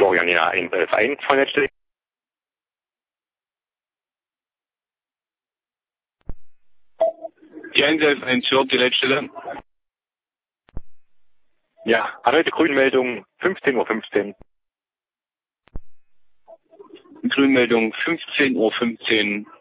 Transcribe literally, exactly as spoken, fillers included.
Florian, ja, ein äh, Verein von der Stelle. Die Einzelf eins Fürth, die Leitstelle. Ja, erneute Grünmeldung, fünfzehn Uhr fünfzehn. Grünmeldung fünfzehn Uhr fünfzehn.